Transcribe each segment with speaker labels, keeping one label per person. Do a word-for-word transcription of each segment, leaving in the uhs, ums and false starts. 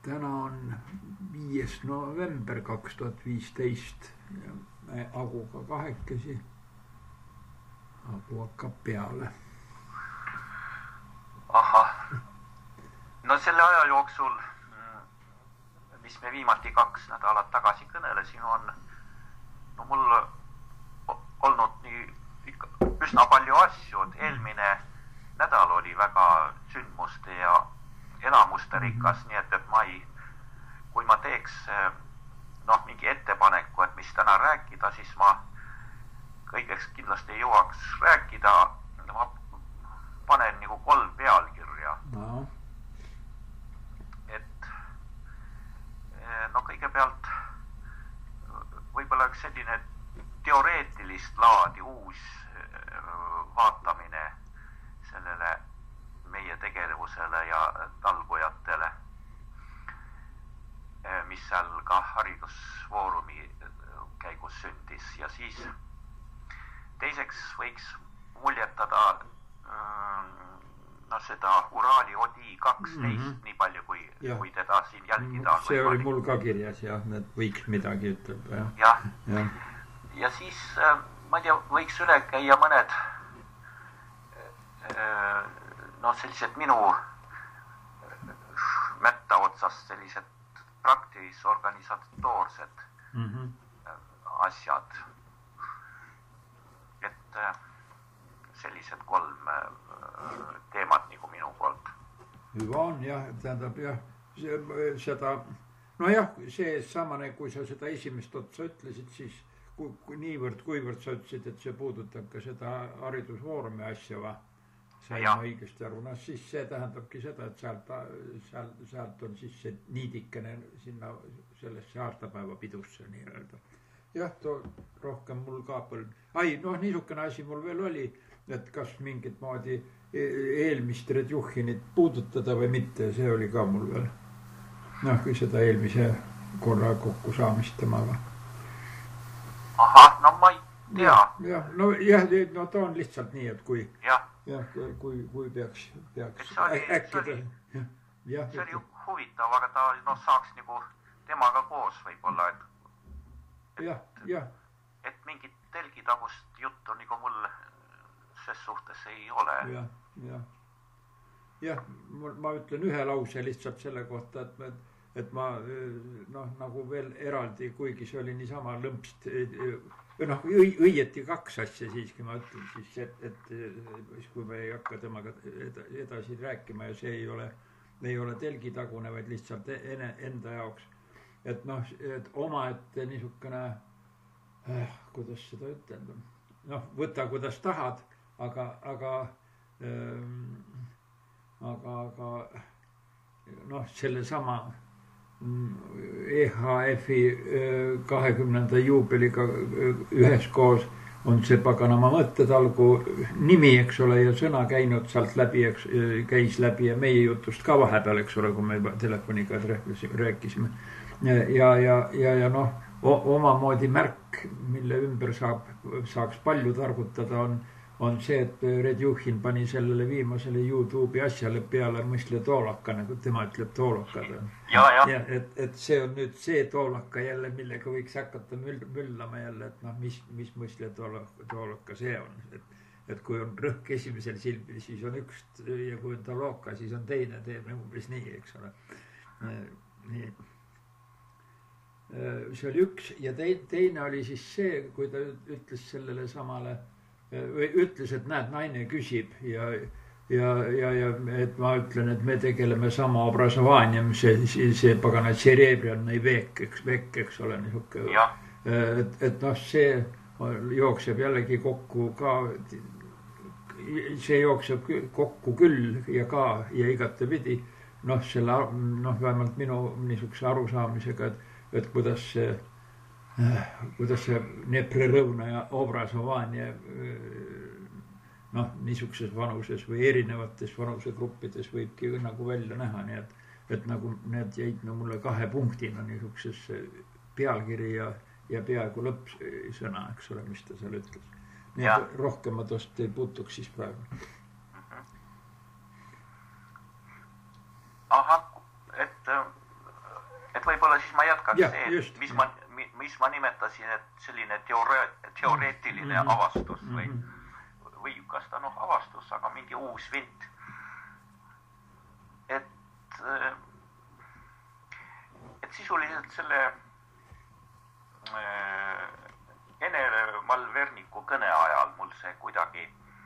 Speaker 1: täna on viies november kaks tuhat viisteist ja me Aguga kahekesi. Agu hakkab peale.
Speaker 2: Ahah. No selle aja jooksul, mis me viimati kaks nädalat tagasi kõnelesime, on no mul olnud nii ikka üsna palju asju. Eelmine nädal oli väga sündmuste ja elamuste rikas, nii et, et ma ei, kui ma teeks noh, mingi ettepaneku, et mis täna rääkida, siis ma kõigeks kindlasti ei jõuaks rääkida. Ma panen nagu kolm pealkirja.
Speaker 1: No.
Speaker 2: Et no kõigepealt võib-olla üks selline teoreetilist laadi uus vaatamine sellele meie tegevusele ja talgujatele, mis seal ka haridusfoorumi käigus sündis. Ja siis teiseks võiks muljetada no seda Uraali Odi kaksteist mm-hmm. nii palju, kui, kui teda siin jälgida on.
Speaker 1: See oli mul ka kirjas, jah, et võiks midagi ütleb. Ja,
Speaker 2: ja. Ja. ja siis, ma ei tea, võiks üle käia mõned no sellised minu mätta otsast sellised praktilis organisatoorsed mm-hmm. asjad. Et sellised kolm teemat nagu minu poolt.
Speaker 1: Hüva on, jah, tähendab, jah, seda, no jah, see samane, kui sa seda esimest otsa ütlesid, siis kui, kui niivõrd, kuivõrd sa ütlesid, et see puudutab ka seda haridusfoorumi asja, va? Sain ma õigesti aru, no siis see tähendabki seda, et sealt, sealt, sealt on siis see niidikene sinna sellesse aastapäeva pidusse nii öelda. Jah, too rohkem mul ka põld. Ai, noh, niisugune asi mul veel oli, et kas mingit moodi eelmist Redjuhinit puudutada või mitte, see oli ka mul veel. Noh, kui seda eelmise korra kokku saamist temaga.
Speaker 2: Ahah, no ma ei tea.
Speaker 1: Ja, no jah, no ta on lihtsalt nii, et kui...
Speaker 2: Jah.
Speaker 1: Jah, kui, kui peaks, peaks
Speaker 2: see oli,
Speaker 1: äkki...
Speaker 2: See oli,
Speaker 1: ja,
Speaker 2: see oli huvitav, aga ta no, saaks nagu temaga koos võib-olla, et
Speaker 1: Et, ja, ja.
Speaker 2: et mingit telgitagust juttu nagu mul ses suhtes ei ole.
Speaker 1: Ja, ja. Jah, ma ütlen ühe lause lihtsalt selle kohta, et, ma, et ma noh, nagu veel eraldi, kuigi see oli niisama lõmpst, noh, õieti kaks asja siiski ma ütlen siis, et, et kui me ei hakka temaga edasi rääkima ja see ei ole, ei ole telgitagune, vaid lihtsalt ene, enda jaoks. Et noh, et oma ette niisugune, äh, kuidas seda ütelda, noh, võta kuidas tahad, aga, aga, ähm, aga, aga, noh, selle sama E H F-i kahekümnenda juubeliga üheskoos on see paganama mõttetalgu nimi, eks ole, ja sõna käinud sealt läbi, eks, käis läbi ja meie jutust ka vahepeal, eks ole, kui me juba telefoniga rääkisime. Ja, ja, ja, ja noh, omamoodi märk, mille ümber saab, saaks palju targutada, on, on see, et Redjuhin pani sellele viimasele YouTube'i asjale peale mõsle toolaka, nagu tema ütleb toolakad.
Speaker 2: Ja, ja.
Speaker 1: Ja, et, et see on nüüd see toolaka jälle, millega võiks hakata müll, müllama jälle, et noh, mis, mis mõsle toolaka, toolaka see on. Et, et kui on rõhk esimesel silbil, siis on üks ja kui on toolaka, siis on teine, teeb umbes nii, eks ole. Nii. See oli üks ja teine oli siis see, kui ta ütles sellele samale, või ütles, et näed, naine küsib ja, ja, ja, ja et ma ütlen, et me tegeleme sama obrazovaniem, see, see pagana cerebrialne vek, eks, vek, eks ole, niisugune. Et, et noh, see jookseb jällegi kokku ka, see jookseb kokku küll ja ka ja igatepidi, noh, selle, noh, vähemalt minu niisuguse arusaamisega, et et kuidas see, kuidas see neprerõvna ja obrazovania noh, niisuguses vanuses või erinevates vanusegrupides võibki nagu välja näha, nii et, et nagu need jäid no mulle kahe punktina niisuguses pealkiri ja, ja peaaegu lõppsõna, eks ole, mis ta seal ütles. Nii et rohkem ma tost ei puutuks siis praegu.
Speaker 2: Ahah, et jätkaks
Speaker 1: ja,
Speaker 2: see,
Speaker 1: just,
Speaker 2: mis, ma, mis ma nimetasin, et selline teore, teoreetiline mm -hmm. avastus või, või kas ta noh avastus, aga mingi uus vint. Et, et sisuliselt selle äh, Ene Malverniku kõne ajal mul see kuidagi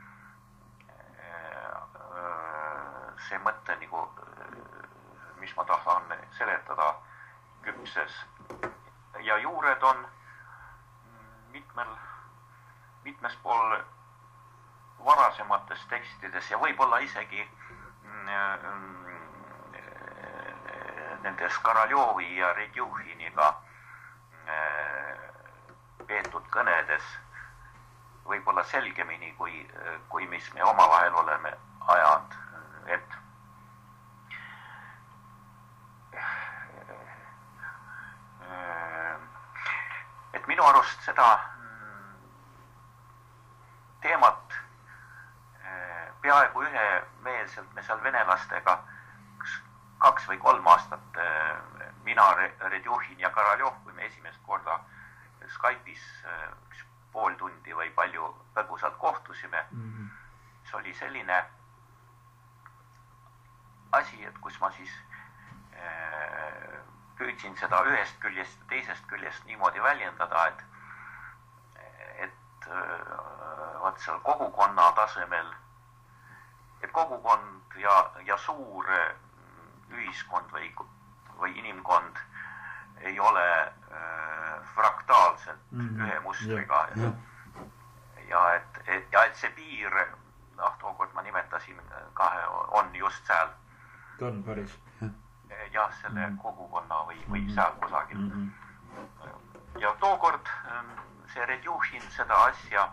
Speaker 2: äh, see mõte nagu, mis ma tahan seletada, küpses. Ja juured on mitmel, mitmes pool varasemates tekstides ja võib-olla isegi nendes Koroljovi ja Redjuhiniga peetud kõnedes võib-olla selgemini, kui, kui mis me omavahel oleme ajanud, et et minu arust seda teemat peaaegu ühemeelselt me seal venelastega kaks või kolm aastat mina, Redjuhin ja Koroljov, kui me esimest korda Skype'is üks pool tundi või palju põgusalt kohtusime, mm-hmm. see oli selline asi, et kus ma siis püüdsin seda ühest küljest ja teisest küljest niimoodi väljendada, et, et vaat seal kogukonna tasemel, et kogukond ja, ja suur ühiskond või, või inimkond ei ole äh, fraktaalselt mm, ühe mustriga. Ja, ja, et, et, ja et see piir, noh, tookord ma nimetasin kahe, on just seal.
Speaker 1: Ta on päris.
Speaker 2: Jah, selle mm. kogukonna või, või seal kusagil. Mm -hmm. Ja tookord see Redjuhin seda asja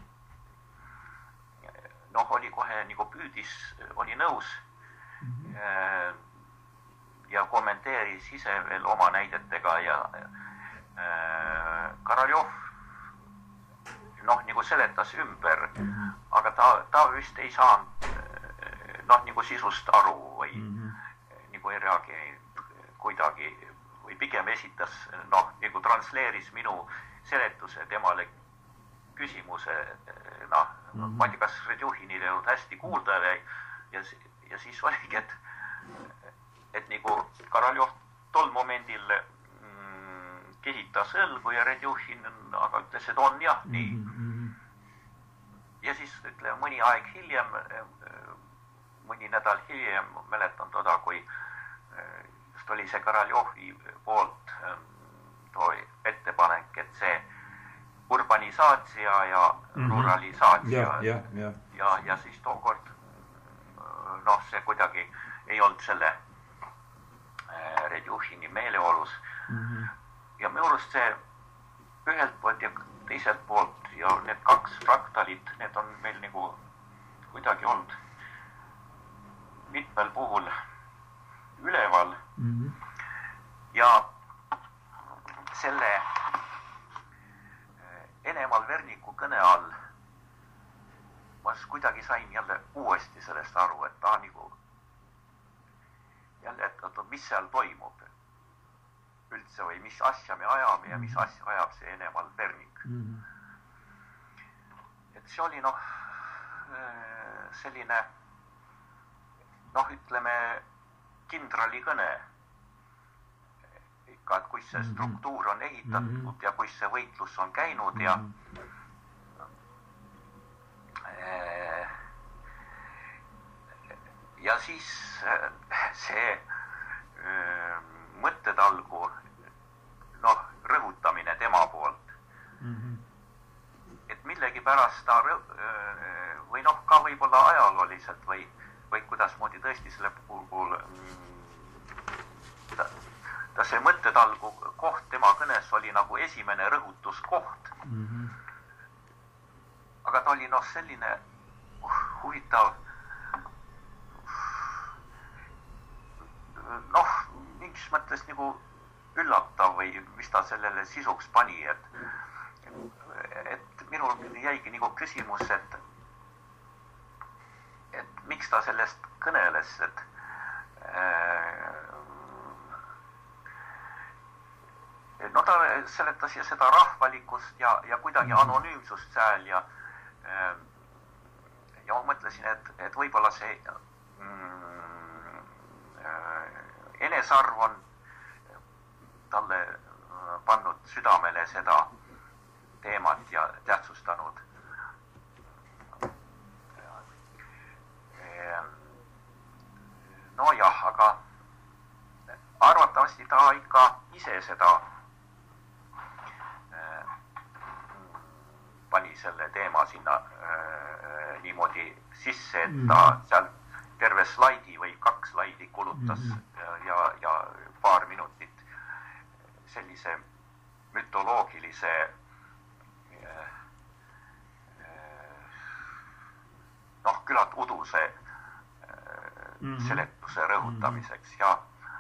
Speaker 2: noh, oli kohe nagu püüdis, oli nõus mm -hmm. ja kommenteeris ise veel oma näidetega ja äh, Koroljov noh, nagu seletas ümber, mm -hmm. aga ta, ta vist ei saanud noh, nagu sisust aru või mm -hmm. nagu ei reageerinud kuidagi või pigem esitas, noh, nagu transleeris minu seletuse temale küsimuse, noh, mm -hmm. ma ei tea, kas Redjuhinil ei olnud hästi kuulda ja, ja, ja siis oligi, et et nagu Koroljov tol momendil mm, kehitas õlgu ja Redjuhin aga ütles, et on jah, nii. Mm-hmm. Ja siis ütleme mõni aeg hiljem, mõni nädal hiljem mäletan toda, kui just oli see Koroljovi poolt too ettepanek, et see urbanisaatsia ja mm-hmm. ruralisaatsia
Speaker 1: ja, ja, ja.
Speaker 2: ja, ja siis tookord noh, see kuidagi ei olnud selle Redjuhini meeleolus mm-hmm. ja minu arust see ühelt poolt ja teiselt poolt ja need kaks fraktalit, need on meil nagu kuidagi olnud mitmel puhul üleval mm-hmm. ja selle Ene Malverniku kõne all ma kuidagi sain jälle uuesti sellest aru, et ta nagu jälle, et mis seal toimub üldse või mis asja me ajame ja mis asja ajab see Ene Malvernik. Mm-hmm. Et see oli noh, selline noh, ütleme kindrali kõne ikka, et kus see struktuur on ehitatud mm-hmm. ja kus see võitlus on käinud mm-hmm. ja ja siis see öö, mõttetalgu noh, rõhutamine tema poolt mm-hmm. et millegipärast ta rõh, või noh, ka võib-olla ajalooliselt või, või kuidasmoodi tõesti selle puhul ta, ta see mõttetalgu koht tema kõnes oli nagu esimene rõhutuskoht mm-hmm. aga ta oli noh, selline huvitav noh, mingis mõttes nagu üllatav või mis ta sellele sisuks pani, et, et minul jäigi nagu küsimus, et, et miks ta sellest kõneles, et äh, seletas ja seda rahvalikkust ja, ja kuidagi anonüümsust seal ja ja ma mõtlesin, et, et võib-olla see mm, enesarv on talle pannud südamele seda teemat ja tähtsustanud. No jah, aga arvatavasti ta ikka ise seda pani selle teema sinna äh, niimoodi sisse, et ta seal terve slaidi või kaks slaidi kulutas mm-hmm. ja, ja paar minutit sellise mütoloogilise äh, noh, küllalt uduse äh, mm-hmm. seletuse rõhutamiseks ja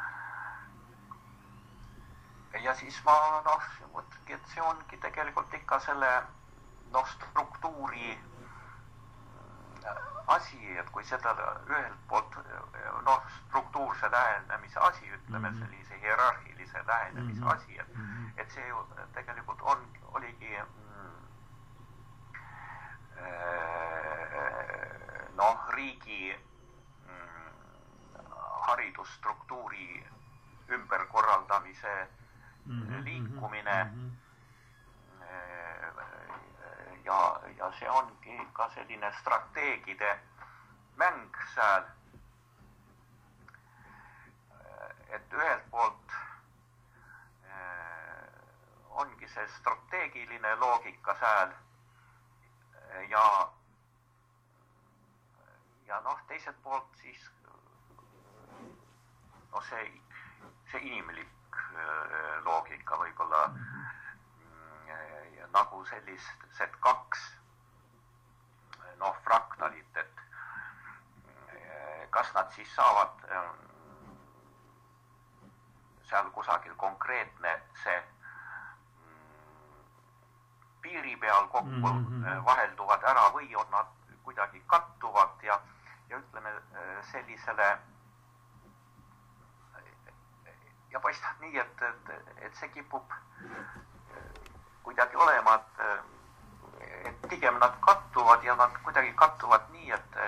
Speaker 2: ja siis ma noh, mõtlengi, et see ongi tegelikult ikka selle noh, struktuuri asi, et kui seda ühelt poolt noh, struktuurse lähenemise asi, ütleme sellise hierarhilise lähenemise asi, et, et see ju tegelikult on, oligi noh, riigi haridusstruktuuri ümberkorraldamise liikumine ja, ja see ongi ka selline strateegide mäng seal, et ühelt poolt ongi see strateegiline loogika seal ja ja noh, teiselt poolt siis no see, see inimlik loogika võib-olla nagu sellised kaks noh, fraktalit, et kas nad siis saavad seal kusagil konkreetne see piiri peal kokku mm-hmm. vahelduvad ära või on nad kuidagi kattuvad ja, ja ütleme sellisele ja paistab nii, et, et, et see kipub kuidagi olema, et, et pigem nad kattuvad ja nad kuidagi kattuvad nii, et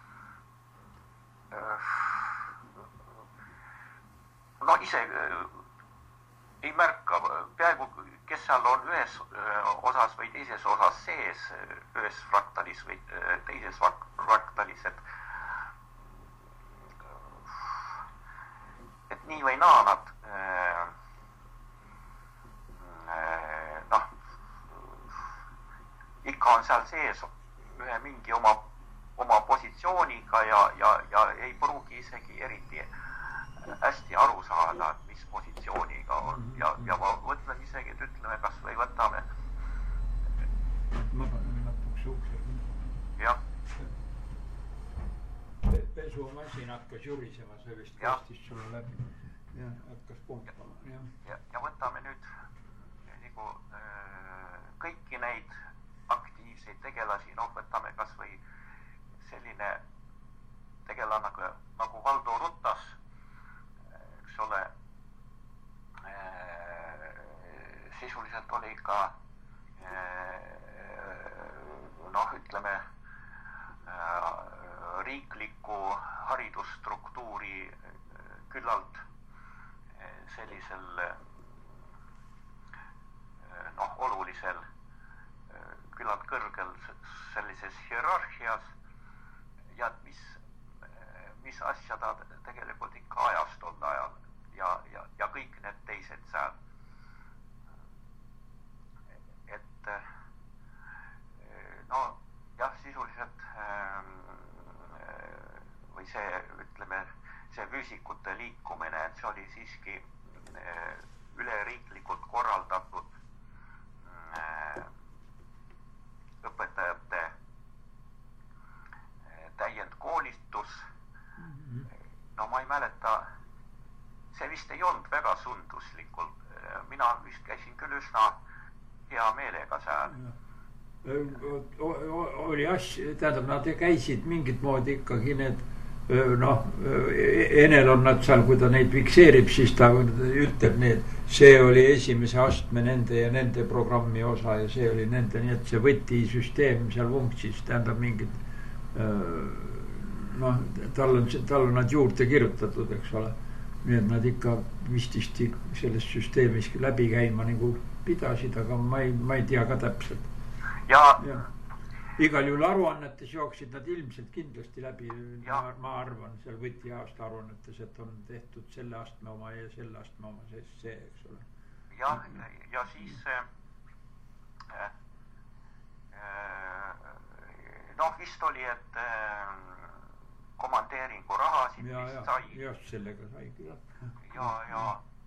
Speaker 2: no ise ei märka, peaaegu kes seal on ühes osas või teises osas sees, ühes fraktalis või teises fraktalis, et et nii või naa nad noh, ikka on seal sees ühe mingi oma, oma positsiooniga ja, ja, ja ei pruugi isegi eriti hästi aru saada, et mis positsiooniga on ja, ja ma mõtlen isegi, et ütleme, kas või võtame
Speaker 1: ma panen lõpuks ukse
Speaker 2: jah
Speaker 1: pesumasin hakkas jurisema, see vist kastis sulle läbi ja hakkas pumpama ja.
Speaker 2: Ja, ja võtame nüüd nagu äh, kõiki neid aktiivseid tegelasi, noh võtame kas või selline tegelane nagu, nagu Valdo Rutas, eks ole, äh, sisuliselt oli ka äh, noh, ütleme äh, riikliku haridusstruktuuri küllalt sellisel noh, olulisel, küllalt kõrgel sellises hierarhias ja mis, mis asja ta tegelikult ikka ajas tol ajal ja, ja, ja kõik need teised seal. Et no jah, sisuliselt või see, ütleme, see füüsikute liikumine, et see oli siiski üleriiklikult korraldatud õpetajate täiendkoolitus. No ma ei mäleta, see vist ei olnud väga sunduslikult. Mina vist käisin küll üsna hea meelega seal.
Speaker 1: Oli asja, tähendab, nad käisid mingit moodi ikkagi need noh, Enel on nad seal, kui ta neid fikseerib, siis ta ütleb need see oli esimese astme nende ja nende programmi osa ja see oli nende, nii et see võtisüsteem seal funksis, tähendab mingid noh, tal on, tal on nad juurde kirjutatud, eks ole. Nii et nad ikka vististi selles süsteemis läbi käima nagu pidasid, aga ma ei, ma ei tea ka täpselt.
Speaker 2: Ja,
Speaker 1: ja. Igal juhul aruannetes jooksid nad ilmselt kindlasti läbi. Ma, ma arvan seal võti aasta aruannetes, et on tehtud selle astme oma ja selle astme oma see, see, eks ole.
Speaker 2: Ja, ja siis äh, äh, noh, vist oli, et äh, komandeeringu rahasid
Speaker 1: ja,
Speaker 2: vist
Speaker 1: ja,
Speaker 2: sai.
Speaker 1: Just sellega sai küll.
Speaker 2: Ja, ja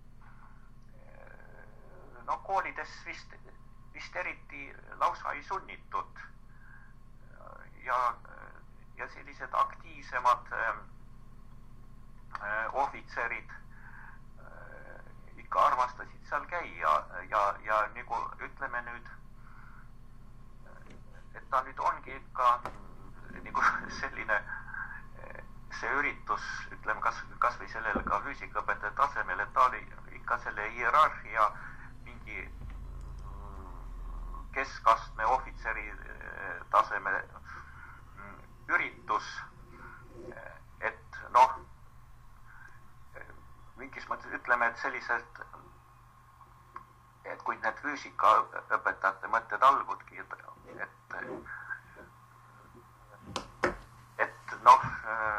Speaker 2: no koolides vist, vist eriti lausa ei sunnitud. Ja, ja sellised aktiivsemad äh, ohvitserid äh, ikka armastasid seal käia ja, ja nagu ütleme nüüd, et ta nüüd ongi ikka nagu selline see üritus, ütleme kas, kas või sellel ka füüsikaõpetaja tasemel, et ta oli ikka selle hierarhia mingi keskastme ohvitseri taseme üritus, et noh, mingis mõttes ütleme, et selliselt, et kui need füüsikaõpetajate mõtted algudki, et, et, et noh,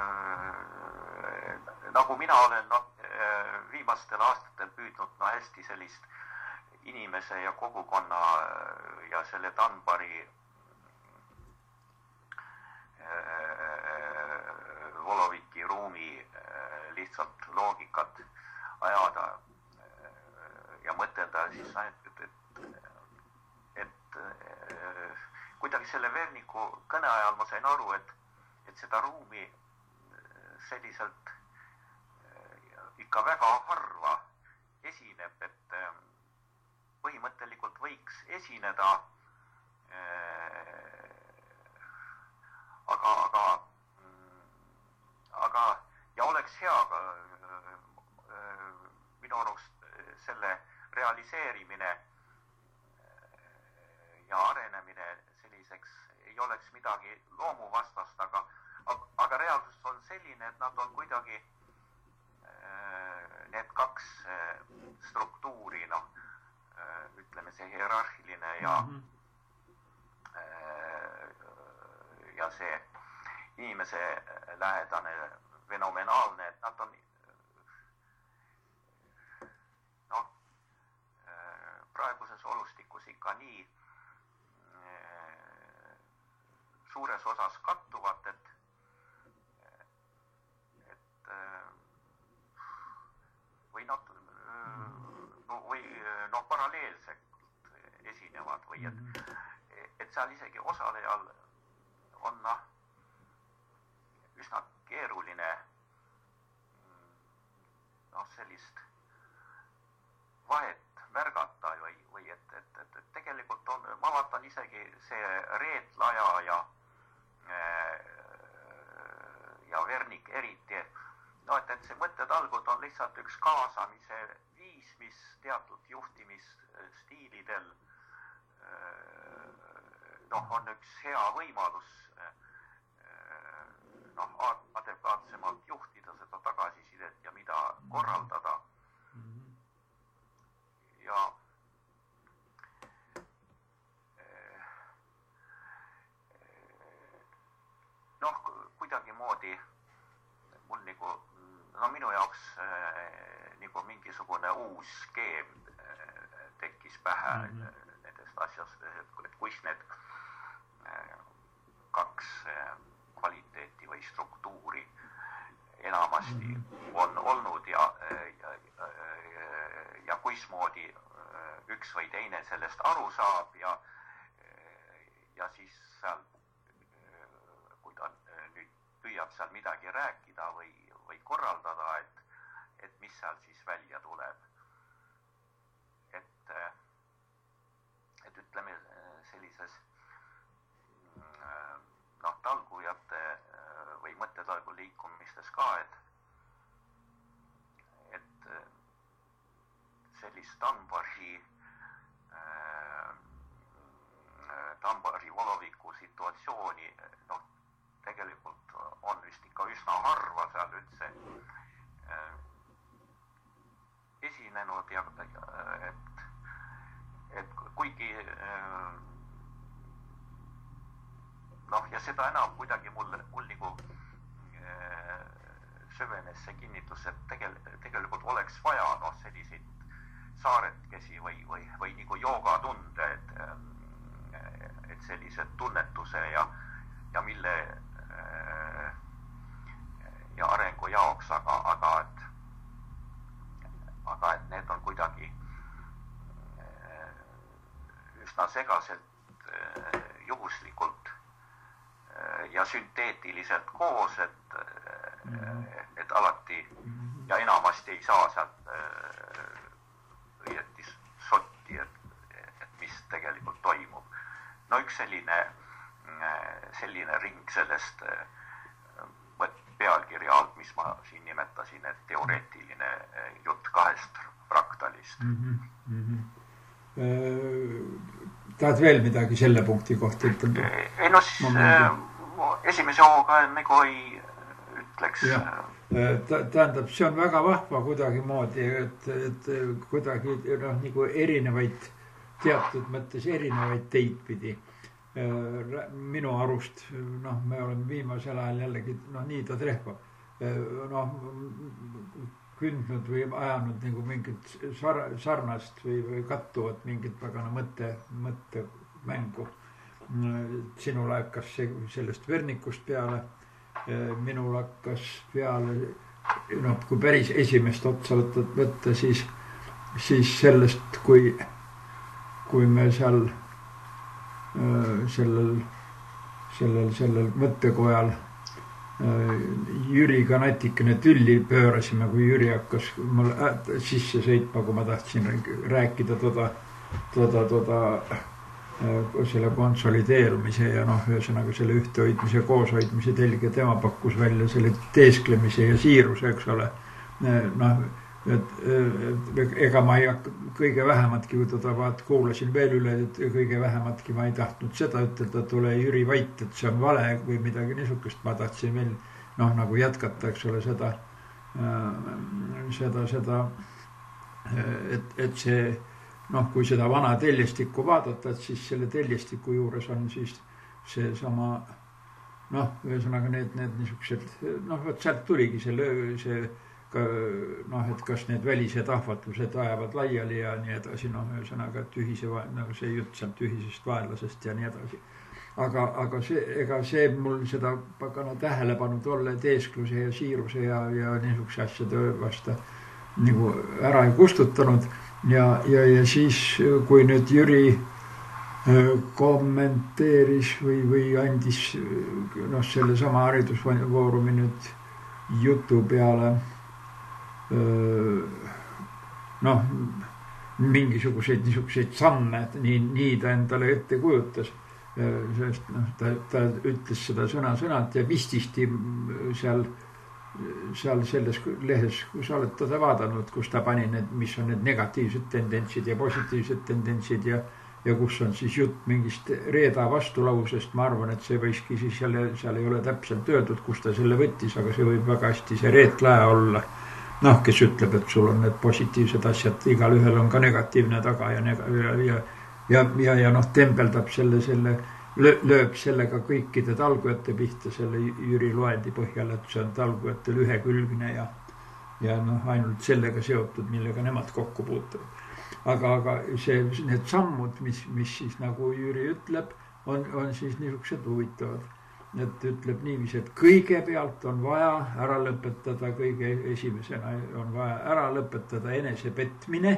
Speaker 2: nagu mina olen noh, viimastel aastatel püüdnud no, hästi sellist inimese ja kogukonna ja selle Tanbari Voloviki ruumi lihtsalt loogikat ajada ja mõtelda siis, et, et, et kuidagi selle Verniku kõne ajal ma sain aru, et, et seda ruumi selliselt ikka väga harva esineb, et põhimõttelikult võiks esineda aga, aga, aga ja oleks hea ka, minu arust selle realiseerimine ja arenemine selliseks ei oleks midagi loomuvastast, aga, aga reaalsus on selline, et nad on kuidagi need kaks struktuuri, noh, ütleme see hierarhiline ja mm-hmm. ja see inimese lähedane fenomenaalne, et nad on noh, praeguses olustikus ikka nii suures osas kattuvad, et, et või nad no, või no, paralleelselt esinevad või et, et seal isegi osalejal on noh, üsna keeruline noh, sellist vahet märgata või, või et, et, et, et tegelikult on, ma vaatan isegi see Reetlaja ja ja Vernik eriti, no et, et see mõttetalgud on lihtsalt üks kaasamise viis, mis teatud juhtimisstiilidel noh, on üks hea võimalus noh, adekvaatsemalt juhtida seda tagasisidet ja mida korraldada. Ja noh, kuidagi moodi mul nagu, no minu jaoks nagu mingisugune uus skeem tekkis pähe mm-hmm. nendest asjast, et kus need kaks kvaliteeti või struktuuri enamasti on olnud ja, ja, ja kuismoodi üks või teine sellest aru saab ja, ja siis seal, kui ta nüüd püüab seal midagi rääkida või, või korraldada, et, et mis seal siis välja tuleb. Et, et ütleme sellises noh, talgujate või mõttetalgu liikumistes ka, et, et sellist Tambari, Tambari Voloviku situatsiooni, noh, tegelikult on vist ikka üsna harva seal üldse esinenud ja et, et kuigi noh, ja seda enam kuidagi mul, mul nagu sövenes see kinnitus, et tegel, tegelikult oleks vaja noh, selliseid saaretkesi või, või, või nagu joogatunde, et, et sellised tunnetuse ja, ja mille ja arengu jaoks, aga, aga, et, aga et need on kuidagi üsna segaselt juhuslikult ja sünteetiliselt koos, et, et alati ja enamasti ei saa sealt õieti sotti, et, et mis tegelikult toimub. No üks selline, selline ring sellest pealkirja alt, mis ma siin nimetasin, et teoreetiline jutt kahest fraktalist.
Speaker 1: Mm-hmm. Mm-hmm. Tahad veel midagi selle punkti kohta ütelda?
Speaker 2: Ei no siis esimese hooga nagu ei ütleks.
Speaker 1: Ta, tähendab, see on väga vahva kuidagi moodi, et, et kuidagi noh, nagu erinevaid, teatud mõttes erinevaid teid pidi. Minu arust, noh, me oleme viimasel ajal jällegi, noh, nii ta trehva, noh, kündnud või ajanud nagu mingit sar, sarnast või, või kattuvat mingit pagana mõtte, mõtte mängu. Sinul hakkas see, sellest vernikust peale, minul hakkas peale, noh, kui päris esimest otsa võtta, võtta siis, siis sellest, kui, kui me seal sellel, sellel, sellel mõttekojal Jüriga natikene tülli pöörasime, kui Jüri hakkas mul sisse sõitma, kui ma tahtsin rääkida toda, toda, toda selle konsolideerumise ja noh, ühesõnaga selle ühtehoidmise, kooshoidmise telge, tema pakkus välja selle teesklemise ja siiruse, eks ole. Noh, et, et ega ma ei hakka kõige vähematki, kui teda vaat kuulasin veel üle, et kõige vähematki ma ei tahtnud seda ütelda, et ole Jüri vait, et see on vale või midagi niisugust. Ma tahtsin veel noh, nagu jätkata, eks ole, seda, seda, seda, et, et see noh, kui seda vana teljestikku vaadata, et siis selle teljestikku juures on siis see sama noh, ühesõnaga need, need niisugused, noh, võt sealt tuligi see, see ka, noh, et kas need välised ahvatlused ajavad laiali ja nii edasi, noh, ühesõnaga, et ühise, nagu see jutt sealt ühisest vaenlasest ja nii edasi. Aga, aga see, ega see mul seda pagana tähelepanu tolle teeskluse ja siiruse ja, ja niisuguse asjade vasta nagu ära ei kustutanud. Ja, ja, ja siis, kui nüüd Jüri kommenteeris või, või andis noh, selle sama haridusvoorumi nüüd jutu peale noh, mingisuguseid niisuguseid samme, nii, nii ta endale ette kujutas. Sest noh, ta, ta ütles seda sõna-sõnalt ja vististi seal, seal selles lehes, kui sa oled teda vaadanud, kus ta pani need, mis on need negatiivsed tendentsid ja positiivsed tendentsid ja, ja kus on siis jutt mingist reeda vastulausest. Ma arvan, et see võiski siis seal, seal ei ole täpselt öeldud, kus ta selle võttis, aga see võib väga hästi see reetlaja olla. Noh, kes ütleb, et sul on need positiivsed asjad, igal ühel on ka negatiivne taga ja, ja, ja, ja, ja, ja noh, tembeldab selle, selle, lööb sellega kõikide talgujate pihta selle Jüri loendi põhjal, et see on talgujatel ühekülgne ja, ja noh, ainult sellega seotud, millega nemad kokku puutuvad. Aga, aga see, need sammud, mis, mis siis nagu Jüri ütleb, on, on siis niisugused huvitavad. Et ütleb niiviisi, et kõigepealt on vaja ära lõpetada, kõige esimesena on vaja ära lõpetada enese petmine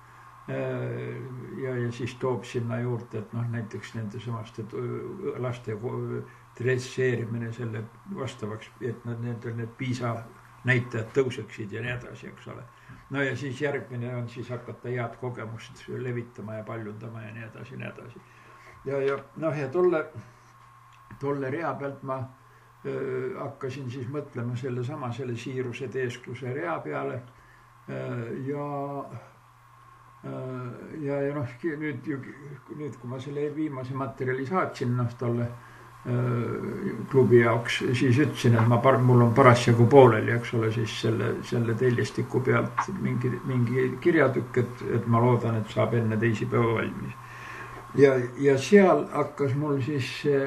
Speaker 1: ja, ja siis toob sinna juurde, et noh, näiteks nende samast, et laste dresseerimine selle vastavaks, et nad, need, need piisa näitajad tõuseksid ja nii edasi, eks ole. No ja siis järgmine on siis hakata head kogemust levitama ja paljundama ja nii edasi, nii edasi. Ja, ja noh, ja tolle tolle rea pealt ma öö, hakkasin siis mõtlema selle sama, selle siiruse teeskluse rea peale öö, ja ja, ja noh, nüüd, nüüd, kui ma selle viimase materjali saatsin, noh, tolle klubi jaoks, siis ütlesin, et ma par, mul on parasjagu pooleli, eks ole, siis selle, selle teljestiku pealt mingi, mingi kirjatükk, et, et ma loodan, et saab enne teisipäeva valmis. Ja, ja seal hakkas mul siis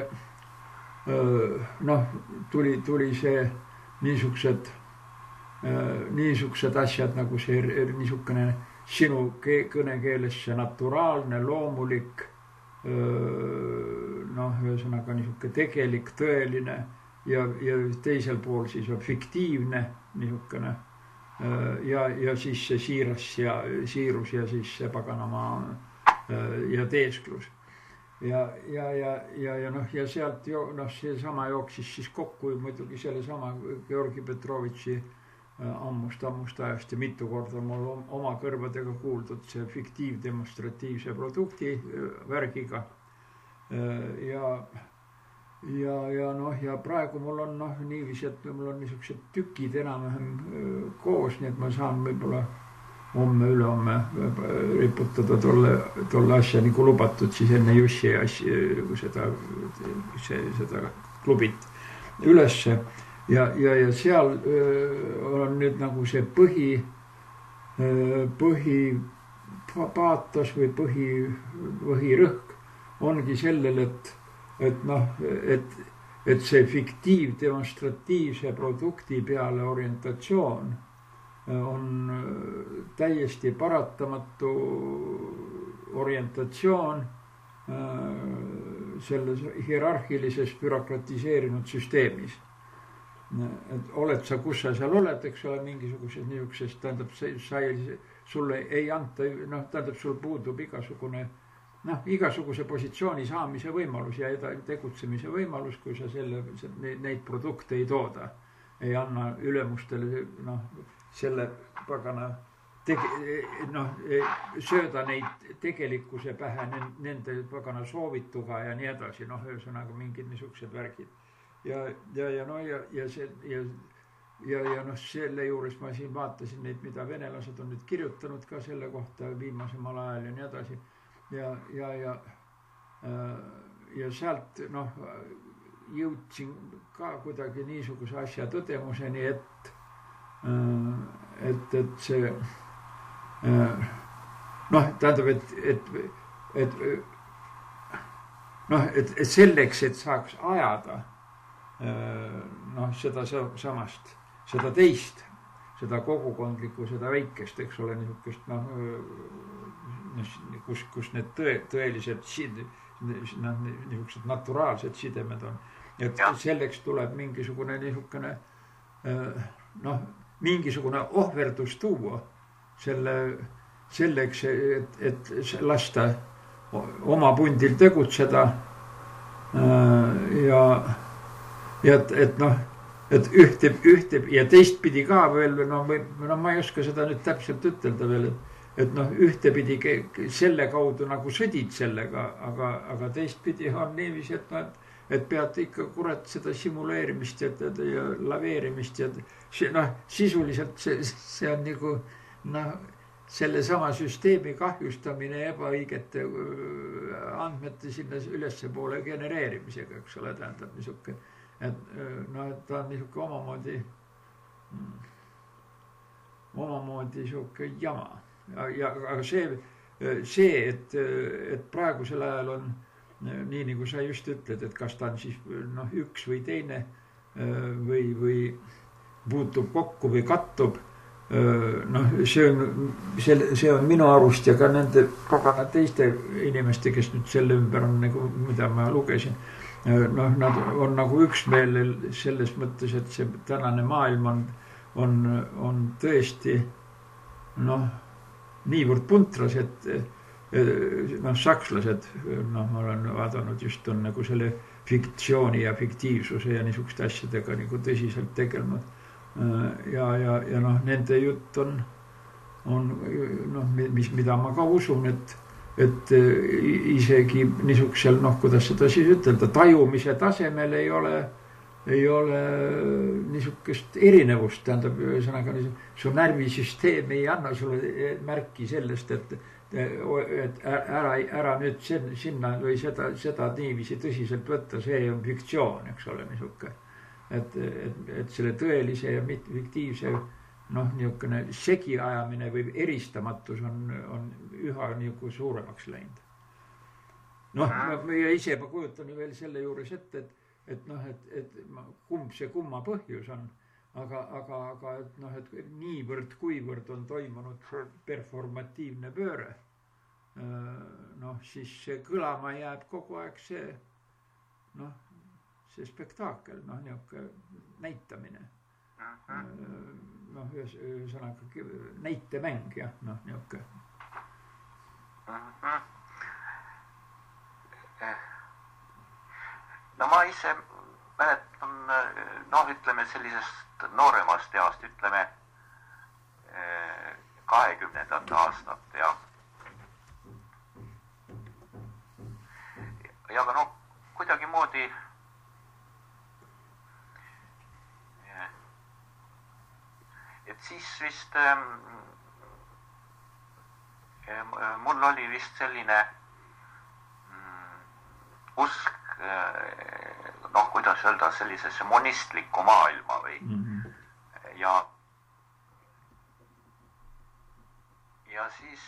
Speaker 1: noh, tuli, tuli see niisugused, niisugused asjad nagu see niisugune sinu kõnekeeles see naturaalne, loomulik, noh, ühesõnaga niisugune tegelik, tõeline ja, ja teisel pool siis on fiktiivne niisugune ja, ja siis see siiras ja siirus ja siis see paganama ja teesklus. Ja, ja, ja, ja, ja noh, ja sealt jo, noh, see sama jooksis siis kokku muidugi selle sama Georgi Petrovitši ammust, ammust ajast ja mitu korda mul oma kõrvadega kuuldud see fiktiivdemonstratiivse produkti värgiga. Ja, ja, ja noh, ja praegu mul on noh, niiviisi, et mul on niisugused tükid enam-vähem koos, nii et ma saan võib-olla homme, ülehomme riputada tolle, tolle asja nagu lubatud siis enne Jussi asja, seda, see, seda klubit ülesse. Ja, ja, ja seal on nüüd nagu see põhi, põhi paatos või põhi, põhirõhk ongi sellel, et, et noh, et, et see fiktiivdemonstratiivse produkti peale orientatsioon on täiesti paratamatu orientatsioon selles hierarhilises bürokratiseerinud süsteemis. Et oled sa, kus sa seal oled, eks ole, mingisuguses niisugusest, tähendab, sa ei, sulle ei anta, noh, tähendab, sul puudub igasugune, noh, igasuguse positsiooni saamise võimalus ja tegutsemise võimalus, kui sa selle, neid produkte ei tooda, ei anna ülemustele, noh, selle pagana, tege, noh, sööda neid tegelikkuse pähe nende pagana soovituga ja nii edasi, noh, ühesõnaga mingid niisugused värgid. Ja, ja, ja, no, ja, ja, see, ja, ja, ja noh, selle juures ma siin vaatasin neid, mida venelased on nüüd kirjutanud ka selle kohta viimasemal ajal ja nii edasi. Ja, ja, ja, ja sealt noh, jõudsin ka kuidagi niisuguse asja tõdemuseni, et, et, et see noh, tähendab, et, et, et, noh, et, et selleks, et saaks ajada noh, seda samast, seda teist, seda kogukondlikku, seda väikest, eks ole, niisugust, noh, kus, kus need tõe, tõelised sid, noh, niisugused naturaalsed sidemed on. Et selleks tuleb mingisugune niisugune, noh, mingisugune ohverdus tuua selle, selleks, et, et lasta oma pundil tegutseda ja ja et, et noh, et ühte, ühte ja teistpidi ka veel, no, no ma ei oska seda nüüd täpselt ütelda veel, et, et noh, ühtepidi selle kaudu nagu sõdid sellega, aga, aga teistpidi on niiviisi, et, no, et, et pead ikka kurat seda simuleerimist ja, ja laveerimist ja see, noh, sisuliselt see, see on nagu, noh, selle sama süsteemi kahjustamine ebaõigete andmete sinna ülesse poole genereerimisega, eks ole, tähendab niisugune. Et no, et ta on niisugune omamoodi, omamoodi niisugune jama. Ja, ja, aga see, see et, et praegusel ajal on nii, nagu sa just ütled, et kas ta on siis noh, üks või teine või, või puutub kokku või kattub, noh, see on, see, see on minu arust ja ka nende teiste inimeste, kes nüüd selle ümber on, nagu, mida ma lugesin, noh, nad on nagu üksmeelel selles mõttes, et see tänane maailm on, on, on tõesti noh, niivõrd puntras, et noh, sakslased, noh, ma olen vaadanud just on nagu selle fiktsiooni ja fiktiivsuse ja niisuguste asjadega nagu tõsiselt tegelenud. Ja, ja, ja noh, nende jutt on, on noh, mis, mida ma ka usun, et et isegi niisugusel, noh, kuidas seda siis ütelda, tajumise tasemel ei ole ei ole niisugust erinevust, tähendab, ühesõnaga, su närvisüsteem ei anna sulle märki sellest, et, et ära, ära nüüd sinna või seda, seda niiviisi tõsiselt võtta, see on fiktsioon, eks ole, niisugune. Et, et, et selle tõelise ja mitte fiktiivse, noh, niisugune segiajamine või eristamatus on, on üha niisugune suuremaks läinud. Noh, ma ise ma kujutan ju veel selle juures ette, et et noh, et, et kumb see kumma põhjus on, aga, aga, aga et noh, et niivõrd, kuivõrd on toimunud performatiivne pööre, noh, siis see kõlama jääb kogu aeg see, noh, see spektaakel, noh, niisugune näitamine. Noh, ühesõnaga näitemäng, jah, noh, niisugune.
Speaker 2: No ma ise mäletan, noh, ütleme sellisest nooremast east, ütleme kahekümnendat aastat ja ja aga noh, kuidagi moodi et siis vist mul oli vist selline usk, noh, kuidas öelda, sellisesse monistlikku maailma või mm-hmm. ja ja siis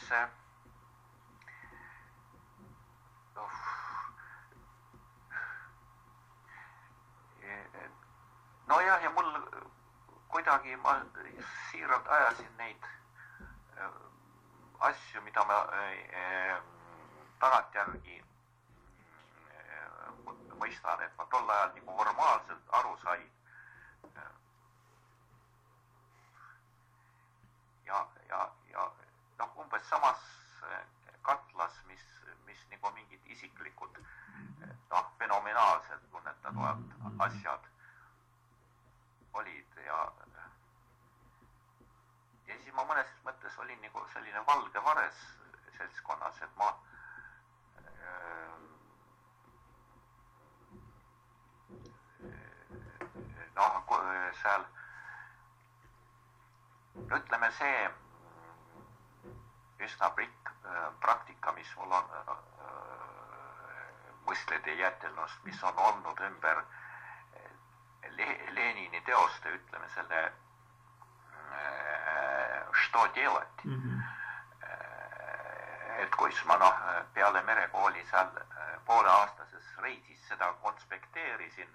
Speaker 2: oh, no jah, ja mul kuidagi ma siiralt ajasin neid asju, mida ma tagantjärgi mõistan, et ma tol ajal nagu normaalselt aru sai. Ja, ja, ja noh, umbes samas katlas, mis, mis nagu mingid isiklikud, noh, fenomenaalsed tunnetavad asjad olid ja ja siis ma mõnes mõttes olin nagu selline valge vares seltskonnas, et ma noh, seal ütleme see üsna prikk praktika, mis mul on mõslede jätelnust, mis on olnud ümber Lenini teoste, ütleme selle Что делать? Mm-hmm. Et kus ma noh, peale merekooli seal pooleaastases reisis seda konspekteerisin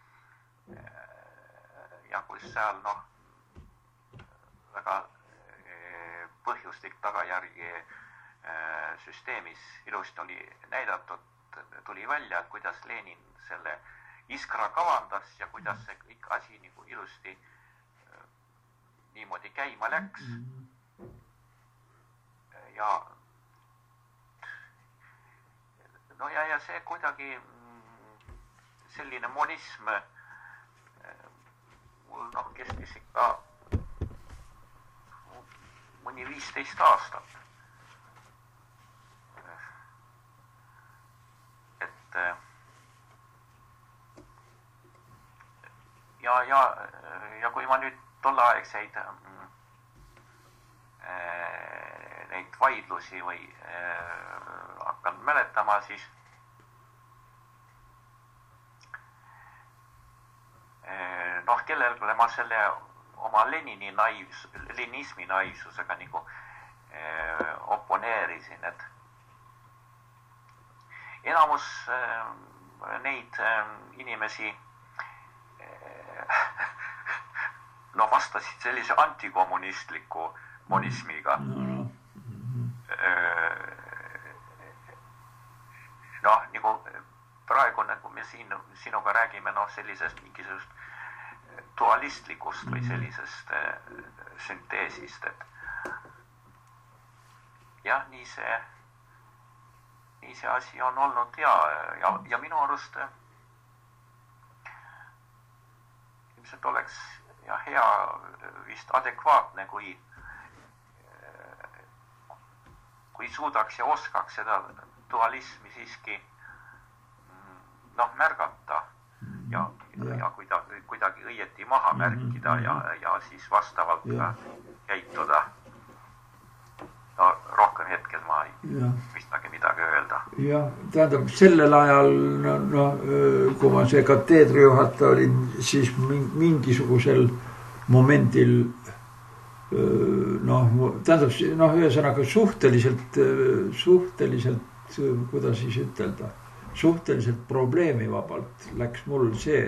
Speaker 2: ja kus seal noh, väga põhjuslik tagajärgi süsteemis ilusti oli näidatud, tuli välja, et kuidas Lenin selle iskra kavandas ja kuidas see kõik asi nagu ilusti niimoodi käima läks. Ja no ja, ja see kuidagi selline monism mul noh, kestis ikka mõni viisteist aastat. Et ja, ja, ja kui ma nüüd tolleaegseid äh, neid vaidlusi või äh, hakkan mäletama, siis äh, noh, kellele ma selle oma Lenini naiivs, leninismi naiivsusega nagu äh, oponeerisin, et enamus äh, neid äh, inimesi no vastasid sellise antikommunistliku monismiga. Noh, nagu praegu nagu me siin sinuga räägime noh, sellisest mingisugust dualistlikust või sellisest sünteesist, et jah, nii see, nii see asi on olnud ja, ja, ja minu arust ilmselt oleks ja hea vist adekvaatne, kui, kui suudaks ja oskaks seda dualismi siiski noh, märgata ja ja, ja kuidagi, kuidagi õieti maha märkida mm-hmm. ja, ja siis vastavalt ja. käituda. No rohkem hetkel ma ei ja. vistagi midagi öelda.
Speaker 1: Ja, tähendab, sellel ajal, no, no, kui ma see kateedri juhataja olin, siis mingisugusel momendil, noh, tähendab, noh, ühesõnaga suhteliselt, suhteliselt, kuidas siis ütelda, suhteliselt probleemivabalt läks mul see,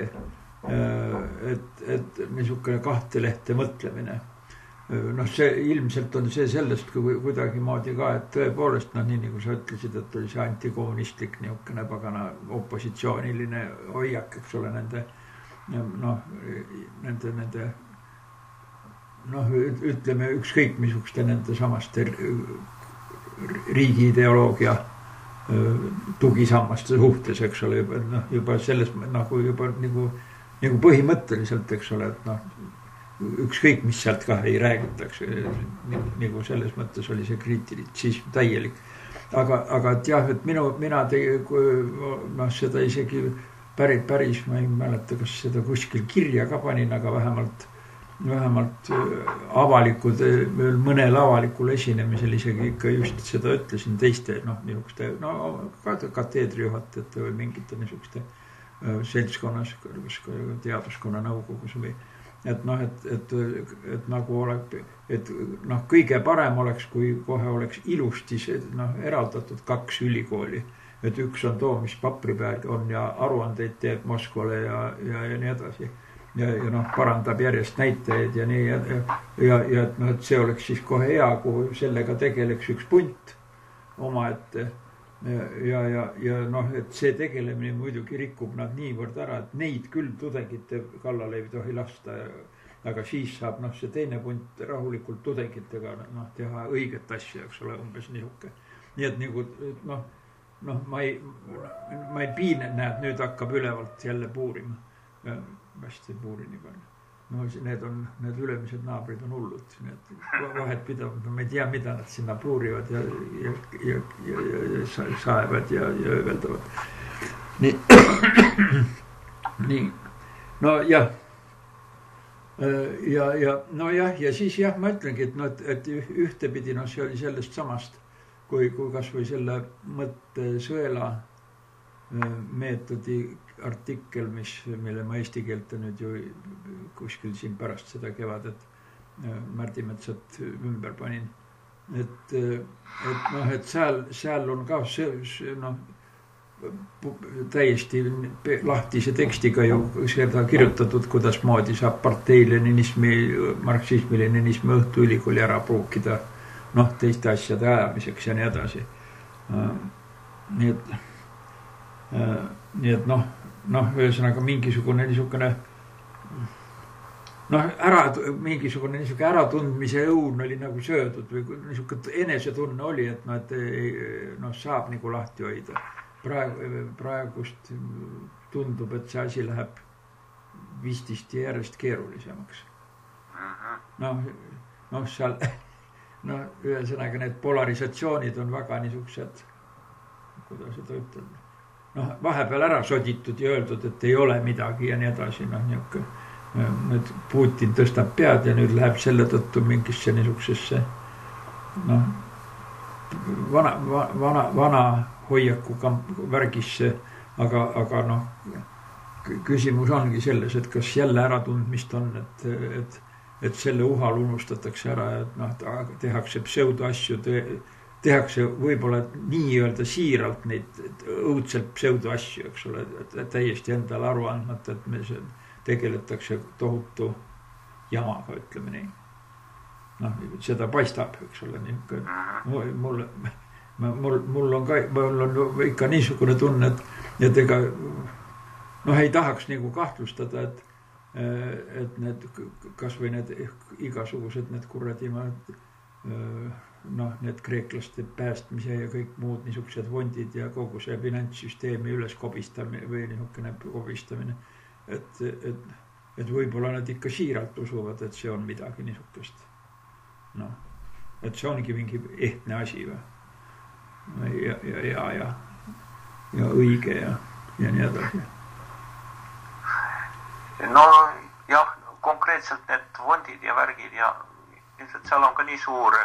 Speaker 1: et, et niisugune kahte lehte mõtlemine. Noh, see ilmselt on see sellest kui kuidagi moodi ka, et tõepoolest, noh, nii nagu sa ütlesid, et oli see antikommunistlik niisugune pagana opositsiooniline hoiak, eks ole, nende, noh, nende, nende, noh, ütleme ükskõik misuguste nende samaste riigi ideoloogia tugisammaste suhtes, eks ole, juba, noh, juba selles, nagu juba nagu, nagu põhimõtteliselt, eks ole, et noh, ükskõik, mis sealt ka ei räägitaks, nagu selles mõttes oli see kriitilism täielik. Aga, aga et jah, et minu, mina tegi, noh, seda isegi päris, päris, ma ei mäleta, kas seda kuskil kirja ka panin, aga vähemalt, vähemalt avalikud, mõnel avalikul esinemisel isegi ikka just seda ütlesin teiste, noh, niisuguste, no, kateedri juhatajate või mingite niisuguste seltskonnas, teaduskonna nõukogus või et noh, et, et, et nagu oleks, et noh, kõige parem oleks, kui kohe oleks ilusti noh, eraldatud kaks ülikooli, et üks on too, mis papri peal on ja aruandeid teeb Moskvale ja, ja, ja nii edasi ja, ja noh, parandab järjest näitajaid ja nii ja, ja, ja et noh, et see oleks siis kohe hea, kui sellega tegeleks üks punt oma ette ja, ja, ja noh, et see tegelemine muidugi rikub nad niivõrd ära, et neid küll tudengite kallale ei tohi lasta, aga siis saab noh, see teine punt rahulikult tudengitega noh, teha õiget asja, eks ole, umbes niisugune. Nii et nagu, noh, noh, ma ei, ma ei piine, näed, nüüd hakkab ülevalt jälle puurima. Vast ei puuri nii palju. No, need on, need ülemised naabrid on hullud, need vahet pidavad, ma ei tea, mida nad sinna puurivad ja, ja, ja, ja, ja saevad ja, ja ööveldavad. Nii, nii, no jah, ja, ja, no jah, ja siis jah, ma ütlengi, et, no, et, et ühtepidi, no see oli sellest samast, kui, kui kas või selle mõtte sõela meetodi artikkel, mis, mille ma eesti keelte nüüd ju kuskil siin pärast seda kevadet Märdimetsat ümber panin. Et, et noh, et seal, seal on ka see, noh, täiesti lahtise tekstiga ju seda kirjutatud, kuidas moodi saab partei leninismi, marksismi leninismi õhtuülikooli ära pruukida, noh, teiste asjade ajamiseks ja nii edasi. Nii et nii et noh, noh, ühesõnaga mingisugune niisugune noh, ära, mingisugune niisugune äratundmise õun oli nagu söödud või niisugune enesetunne oli, et noh, et noh, saab nagu lahti hoida. Praegu, praegust tundub, et see asi läheb vististi järjest keerulisemaks. Noh, noh, seal, noh, ühesõnaga need polarisatsioonid on väga niisugused, kuidas seda ütelda. Noh, vahepeal ära soditud ja öeldud, et ei ole midagi ja nii edasi, noh, niisugune, nüüd Putin tõstab pead ja nüüd läheb selle tõttu mingisse niisugusesse, noh, vana, vana, vana hoiaku värgisse, aga, aga noh, küsimus ongi selles, et kas jälle äratundmist on, et, et, et selle uhal unustatakse ära, et noh, tehakse pseudo asju, tehakse võib-olla nii-öelda siiralt neid õudselt pseudo asju, eks ole, täiesti endale aru andmata, et me tegeletakse tohutu jamaga, ütleme nii. Noh, seda paistab, eks ole, nii, mul, mul, mul on ka, mul on ikka niisugune tunne, et, et ega, noh, ei tahaks nagu kahtlustada, et, et need, kas või need igasugused need kuradimaad, noh, need kreeklaste päästmise ja kõik muud niisugused fondid ja kogu see finantssüsteemi üles kobistamine või niisugune kobistamine, et, et, et võib-olla nad ikka siiralt usuvad, et see on midagi niisugust. Noh, et see ongi mingi ehtne asi või? Ja, ja, ja, ja, ja õige ja, ja nii edasi.
Speaker 2: no jah, konkreetselt need fondid ja värgid ja lihtsalt seal on ka nii suur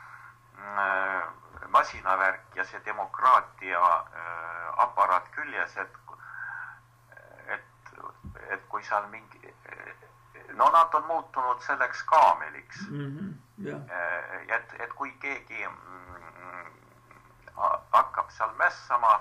Speaker 2: masinavärk ja see demokraatia aparaat küljes, et, et, et kui seal mingi, no nad on muutunud selleks kaameliks.
Speaker 1: Mm-hmm, yeah.
Speaker 2: et, et kui keegi hakkab seal mässama,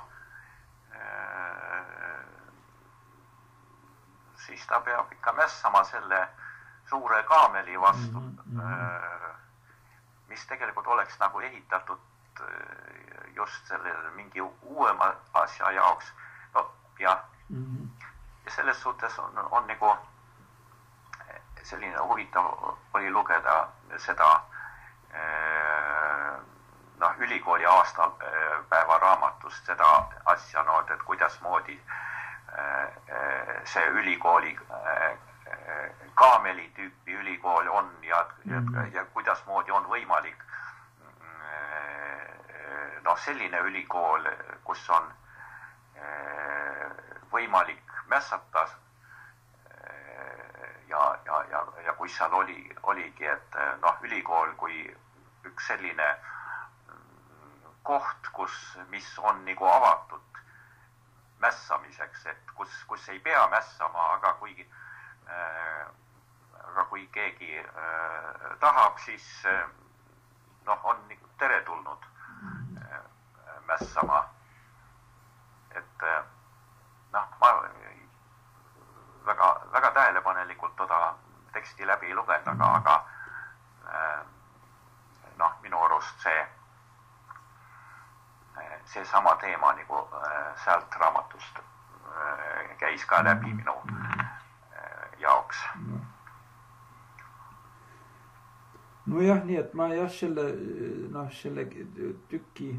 Speaker 2: siis ta peab ikka mässama selle suure kaameli vastu, mm-hmm. mis tegelikult oleks nagu ehitatud just sellel mingi uuema asja jaoks. No, ja, mm-hmm. ja selles suhtes on, on nagu selline huvitav oli lugeda seda noh, ülikooli aastapäeva raamatust seda asja, no, et kuidas moodi see ülikooli kaameli tüüpi ülikool on ja, mm-hmm. ja, ja kuidas moodi on võimalik noh, selline ülikool, kus on võimalik mässata ja, ja, ja, ja kui seal oli, oligi, et noh, ülikool kui üks selline koht, kus, mis on nagu avatud mässamiseks, et kus, kus ei pea mässama, aga kui, äh, aga kui keegi äh, tahab, siis äh, noh, on nagu teretulnud äh, mässama. Et äh, noh, ma väga, väga tähelepanelikult toda teksti läbi lugenud, aga, aga äh, noh, minu arust see see sama teema nagu sealt raamatust käis ka läbi minu jaoks.
Speaker 1: No jah, nii et ma jah selle, noh, selle tüki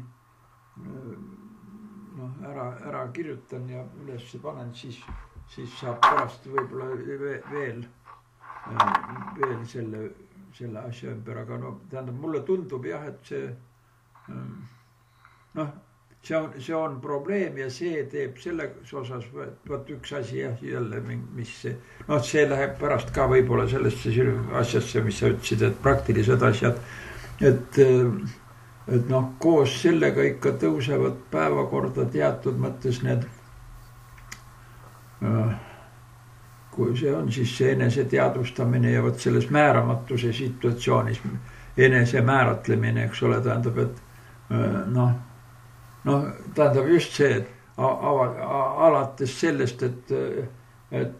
Speaker 1: noh, ära, ära kirjutan ja üles panen, siis, siis saab pärast võib-olla veel, veel selle, selle asja ümber, aga no tähendab, mulle tundub jah, et see noh, see on, see on probleem ja see teeb selles osas, võt üks asi jah, jälle, mis see, noh, see läheb pärast ka võib-olla sellesse asjasse, mis sa ütlesid, et praktilised asjad, et, et noh, koos sellega ikka tõusevad päevakorda teatud mõttes need, kui see on siis see enese teadvustamine ja võt selles määramatuse situatsioonis enese määratlemine, eks ole, tähendab, et noh, noh, tähendab just see, et ava, alates sellest, et, et,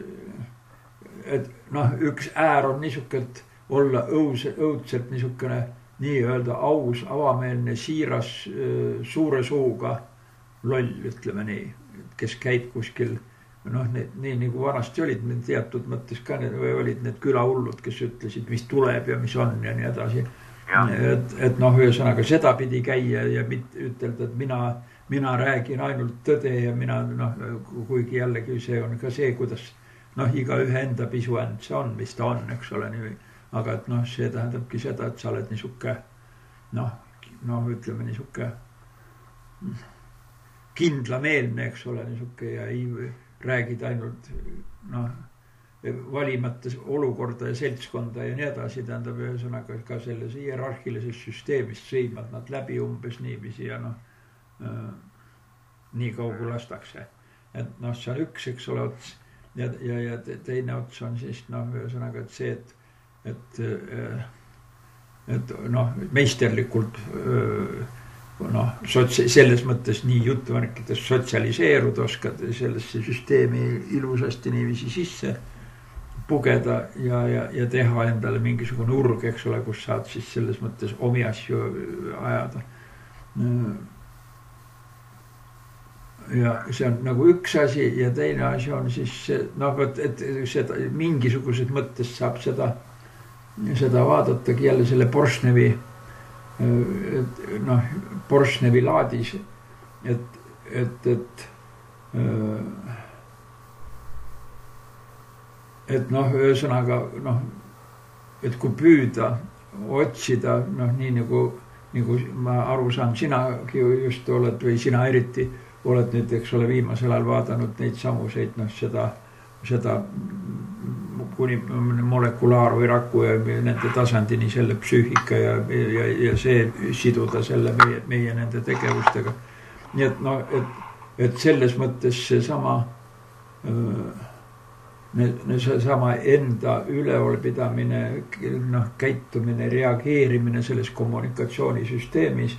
Speaker 1: et noh, üks äär on niisugult olla õus, õudselt niisugune nii-öelda aus, avameelne, siiras, suure suuga loll, ütleme nii, kes käib kuskil, noh, need, nii nagu vanasti olid, teatud mõttes ka need, või olid need külahullud, kes ütlesid, mis tuleb ja mis on ja nii edasi. Et, et noh, ühesõnaga seda pidi käia ja mit, ütelda, et mina, mina räägin ainult tõde ja mina, noh, kuigi jällegi see on ka see, kuidas, noh, iga ühe enda pisuänd see on, mis ta on, eks ole, nii, aga et noh, see tähendabki seda, et sa oled niisuke, noh, noh, ütleme niisuke kindlameelne, eks ole, niisuke ja ei räägid ainult, noh, valimates olukorda ja seltskonda ja nii edasi, tähendab ühesõnaga ka selles hierarhilises süsteemis sõimad nad läbi umbes niiviisi ja noh, nii kaugu lastakse. Et noh, see on üks, eks ole, ots ja, ja, ja teine ots on siis noh, ühesõnaga, et see, et, et, et noh, meisterlikult noh, sotsi, selles mõttes nii jutumärkides sotsialiseerud oskad sellesse süsteemi ilusasti niiviisi sisse pugeda ja, ja, ja teha endale mingisugune urg, eks ole, kus saad siis selles mõttes omi asju ajada. Ja see on nagu üks asi ja teine asi on siis noh, et, et seda, mingisugused mõttes saab seda, seda vaadatagi jälle selle Borsnevi noh, Borsnevi laadis, et, et, et et noh, ühesõnaga, noh, et kui püüda otsida, noh, nii nagu, nagu ma aru saan, sinagi just oled või sina eriti oled nüüd, eks ole, viimasel ajal vaadanud neid samuseid, noh, seda seda kuni molekulaar- või raku ja nende tasandini selle psüühika ja, ja, ja see siduda selle meie, meie nende tegevustega. Nii et, no, et, et selles mõttes see sama, see sama enda üleolpidamine, noh, käitumine, reageerimine selles kommunikatsioonisüsteemis,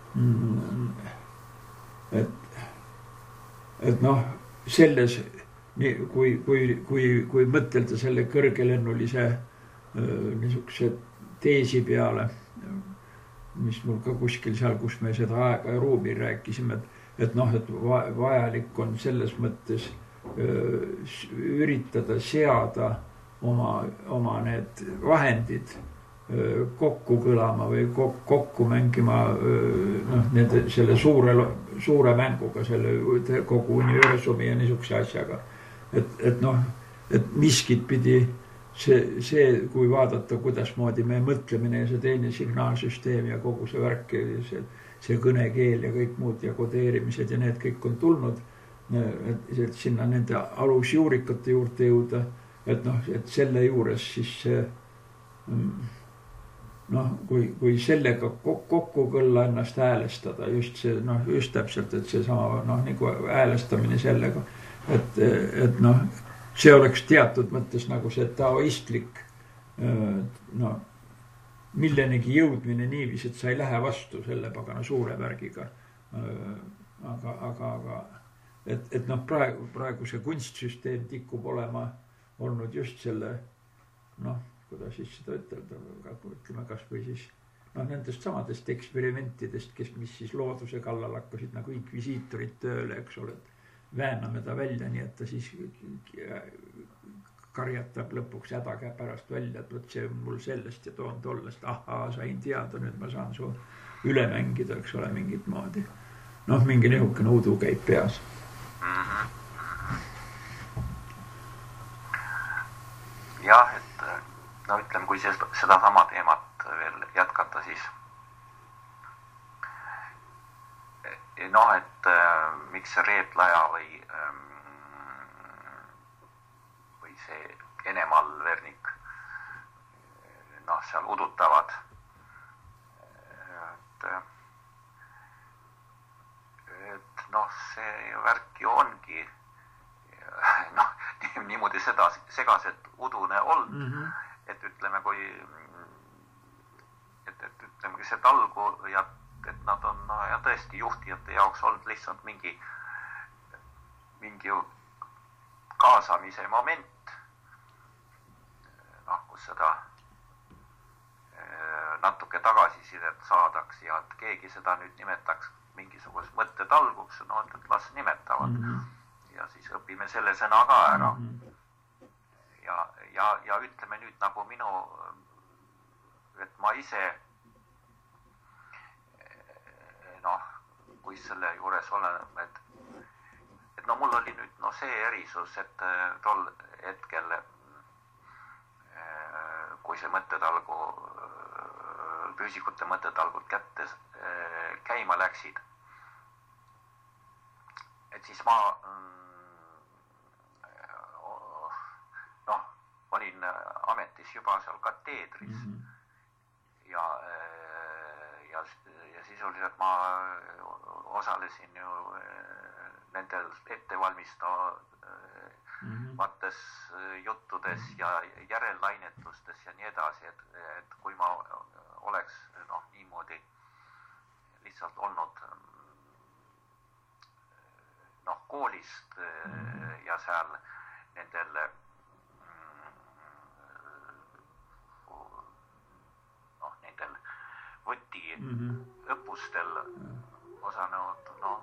Speaker 1: et, et noh, selles Kui, kui, kui, kui mõtelda selle kõrgelennulise niisuguse teesi peale, mis mul ka kuskil seal, kus me seda aega ja ruumi rääkisime, et, et noh, et vajalik on selles mõttes üritada seada oma, oma need vahendid kokku kõlama või kokku mängima noh, nende, selle suure, suure mänguga, selle kogu universumi ja niisuguse asjaga. Et, et noh, et miskit pidi see, see, kui vaadata, kuidas moodi me mõtlemine ja see teine signaalsüsteem ja kogu see värk, see, see kõnekeel ja kõik muud ja kodeerimised ja need kõik on tulnud, et sinna nende alusjuurikate juurde jõuda, et noh, et selle juures siis see, noh, kui, kui sellega kokku kõlla ennast häälestada, just see, noh, just täpselt, et see sama, noh, nagu häälestamine sellega, et, et noh, see oleks teatud mõttes nagu see taoistlik, noh, millenegi jõudmine niivis, et sa ei lähe vastu selle pagana suure värgiga. Aga, aga, aga, et, et noh, praegu, praegu see kunstsüsteem tikub olema olnud just selle, noh, kuidas siis seda ütelda, ütleme kas või siis noh, nendest samadest eksperimentidest, kes mis siis looduse kallal hakkasid nagu inkvisiitorid tööle, eks ole, et vääname ta välja, nii et ta siis karjatab lõpuks hädaga pärast välja, et võt see on mul sellest ja toon tollest, ahaa, sain teada, nüüd ma saan su üle mängida, eks ole, mingit moodi. Noh, mingi nihukene udu käib peas.
Speaker 2: Jah, et no ütleme, kui seda, seda sama teemat veel jätkata, siis noh, et äh, miks see reetlaja või, ähm, või see Enemal vernik noh, seal udutavad. Et, et noh, see värk ju ongi noh, niimoodi seda segaselt udune olnud, mm -hmm. et ütleme, kui et, et ütleme, see talgu ja et nad on no, ja tõesti juhtijate jaoks olnud lihtsalt mingi mingi kaasamise moment, noh, kus seda natuke tagasisidet saadaks ja et keegi seda nüüd nimetaks mingisugust mõttetalguks, no et las nimetavad mm -hmm. ja siis õpime selle sõna ka ära mm. -hmm. ja, ja, ja ütleme nüüd nagu minu, et ma ise noh, kui selle juures olen, et, et no mul oli nüüd no see erisus, et tol hetkel, kui see mõttetalgu, füüsikute mõttetalgud kätte käima läksid, et siis ma noh, olin ametis juba seal kateedris mm -hmm. ja Ja, ja sisuliselt ma osalesin ju nendel ettevalmistavates juttudes ja järellainetustes ja nii edasi, et, et kui ma oleks noh, niimoodi lihtsalt olnud noh, koolist ja seal nendel noh, nendel võti mm -hmm. õppustel osanud, noh,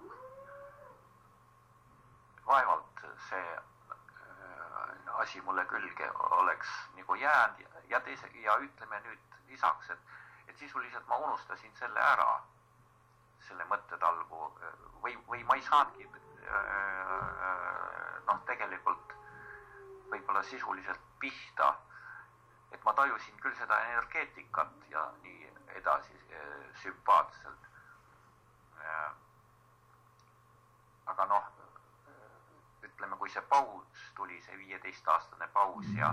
Speaker 2: vaevalt see äh, asi mulle külge oleks nagu jäänud ja, ja, teise, ja ütleme nüüd lisaks, et, et sisuliselt ma unustasin selle ära, selle mõttetalgu või, või ma ei saanudki äh, noh, tegelikult võib-olla sisuliselt pihta, et ma tajusin küll seda energeetikat ja nii edasi sümpaatselt. Aga noh, ütleme, kui see paus tuli, see viieteist seitsmeteistaastane paus ja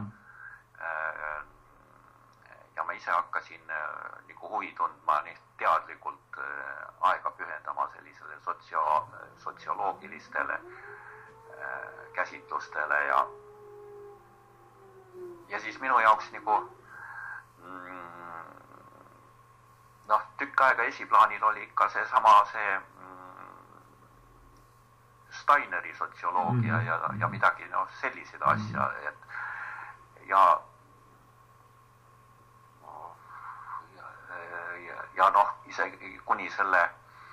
Speaker 2: ja ma ise hakkasin nagu huvi tundma nii teadlikult aega pühendama sellisele sotsio, sotsioloogilistele käsitlustele ja ja siis minu jaoks nagu noh, tükk aega esiplaanil oli ikka see sama see Steineri sotsioloogia ja, ja midagi noh, selliseid asja, et ja ja, ja noh, isegi kuni selle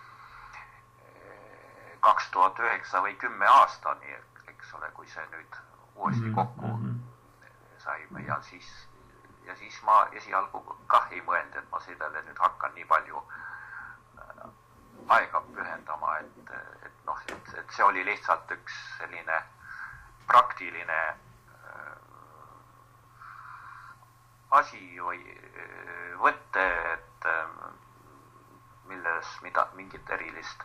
Speaker 2: kaks tuhat üheksa või kümme aastani, eks ole, kui see nüüd uuesti kokku saime ja siis ja siis ma esialgu kah ei mõelnud, et ma sellele nüüd hakkan nii palju aega pühendama, et, et noh, et, et see oli lihtsalt üks selline praktiline asi või võtte, et milles mida, mingit erilist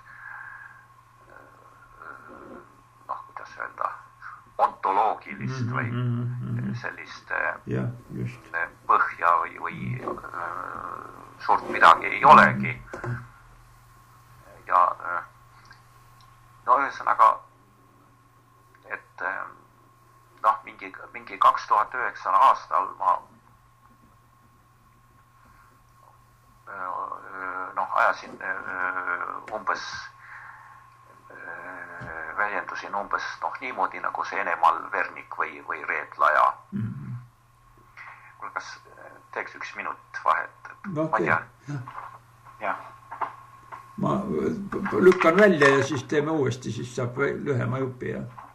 Speaker 2: noh, kuidas öelda, ontoloogilist või sellist
Speaker 1: ja, just.
Speaker 2: põhja või, või suurt midagi ei olegi. Ja no ühesõnaga, et noh, mingi, mingi kaks tuhat üheksa aastal ma noh, ajasin umbes väljendusin umbes noh, niimoodi nagu see Enemal Vernik või, või Reetlaja. Mm-hmm. Kuule, kas teeks üks minut vahet?
Speaker 1: No,
Speaker 2: ma tean.
Speaker 1: Ja. Ma lükkan välja ja siis teeme uuesti, siis saab lühema jupi ja